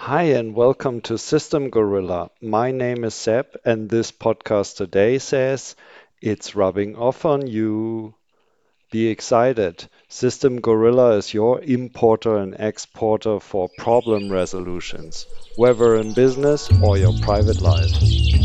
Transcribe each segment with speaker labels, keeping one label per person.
Speaker 1: Hi, and welcome to System Gorilla. My name is Seb, and this podcast today says it's rubbing off on you. Be excited. System Gorilla is your importer and exporter for problem resolutions, whether in business or your private life.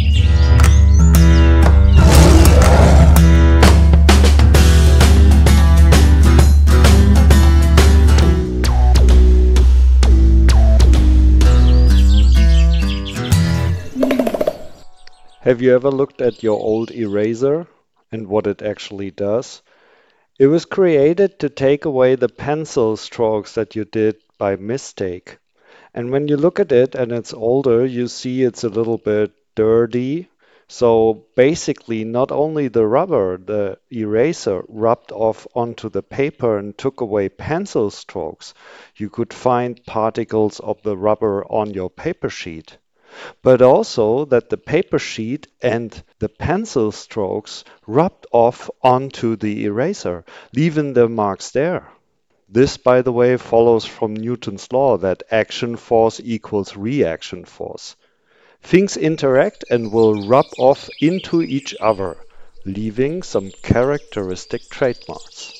Speaker 1: Have you ever looked at your old eraser and what it actually does? It was created to take away the pencil strokes that you did by mistake. And when you look at it and it's older, you see it's a little bit dirty. So basically, not only the rubber, the eraser rubbed off onto the paper and took away pencil strokes, you could find particles of the rubber on your paper sheet, but also that the paper sheet and the pencil strokes rubbed off onto the eraser, leaving the marks there. This, by the way, follows from Newton's law that action force equals reaction force. Things interact and will rub off into each other, leaving some characteristic trademarks.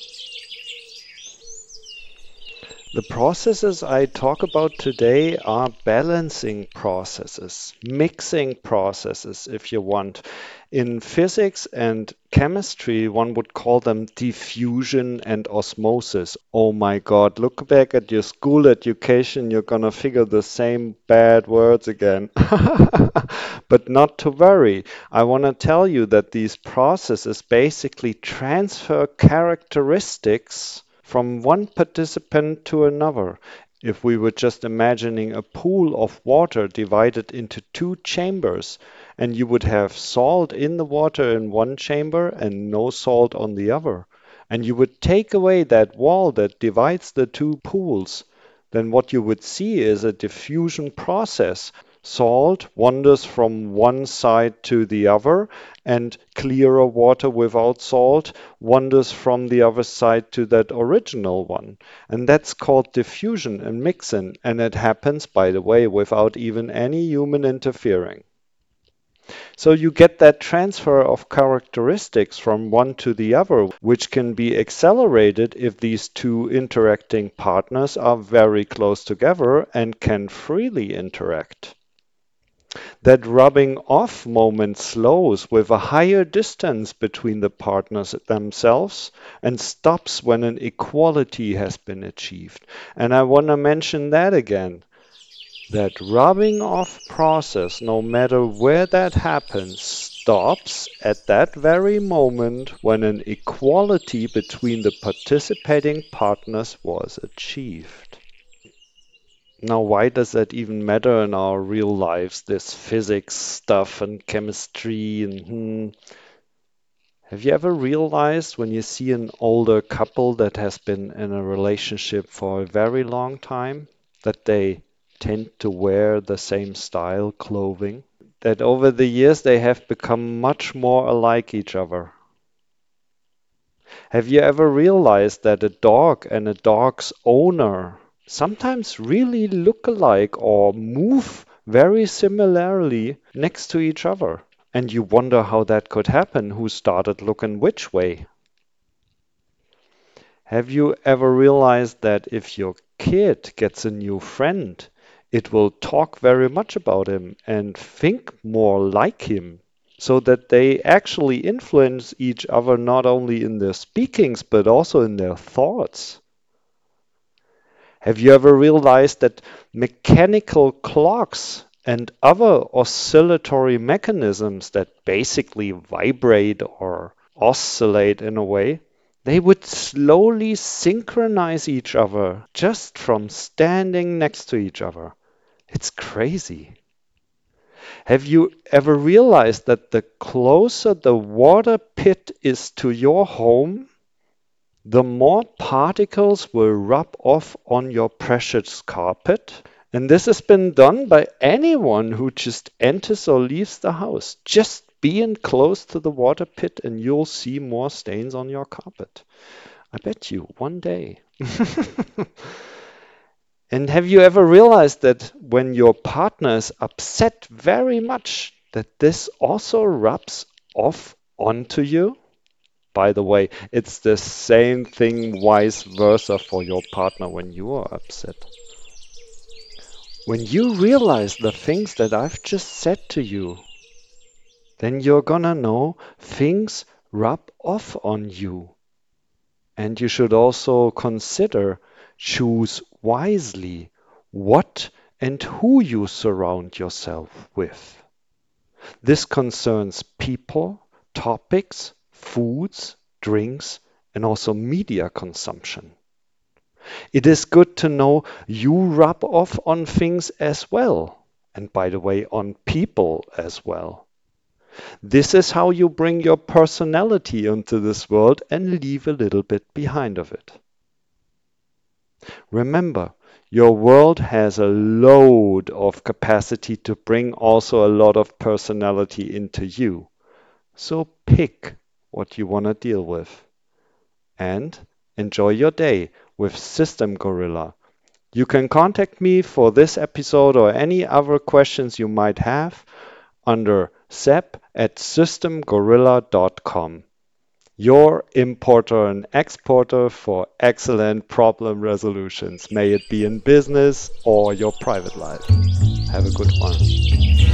Speaker 1: The processes I talk about today are balancing processes, mixing processes, if you want. In physics and chemistry, one would call them diffusion and osmosis. Oh my God, look back at your school education, you're gonna figure the same bad words again. But not to worry. I want to tell you that these processes basically transfer characteristics from one participant to another. If we were just imagining a pool of water divided into two chambers, and you would have salt in the water in one chamber and no salt on the other, and you would take away that wall that divides the two pools, then what you would see is a diffusion process. Salt wanders from one side to the other, and clearer water without salt wanders from the other side to that original one. And that's called diffusion and mixing. And it happens, by the way, without even any human interfering. So you get that transfer of characteristics from one to the other, which can be accelerated if these two interacting partners are very close together and can freely interact. That rubbing off moment slows with a higher distance between the partners themselves and stops when an equality has been achieved. And I want to mention that again. That rubbing off process, no matter where that happens, stops at that very moment when an equality between the participating partners was achieved. Now, why does that even matter in our real lives, this physics stuff and chemistry and Have you ever realized when you see an older couple that has been in a relationship for a very long time that they tend to wear the same style clothing? That over the years they have become much more alike each other. Have you ever realized that a dog and a dog's owner sometimes really look alike or move very similarly next to each other? And you wonder how that could happen, who started looking which way. Have you ever realized that if your kid gets a new friend, it will talk very much about him and think more like him, so that they actually influence each other not only in their speakings but also in their thoughts? Have you ever realized that mechanical clocks and other oscillatory mechanisms that basically vibrate or oscillate in a way, they would slowly synchronize each other just from standing next to each other? It's crazy. Have you ever realized that the closer the water pit is to your home, the more particles will rub off on your precious carpet? And this has been done by anyone who just enters or leaves the house. Just being close to the water pit and you'll see more stains on your carpet. I bet you one day. And have you ever realized that when your partner is upset very much, that this also rubs off onto you? By the way, it's the same thing vice versa for your partner when you are upset. When you realize the things that I've just said to you, then you're gonna know things rub off on you. And you should also consider, choose wisely what and who you surround yourself with. This concerns people, topics, foods, drinks, and also media consumption. It is good to know you rub off on things as well. And by the way, on people as well. This is how you bring your personality into this world and leave a little bit behind of it. Remember, your world has a load of capacity to bring also a lot of personality into you. So pick what you want to deal with and enjoy your day with System Gorilla. You can contact me for this episode or any other questions you might have under sep@systemgorilla.com. Your importer and exporter for excellent problem resolutions, may it be in business or your private life. Have a good one.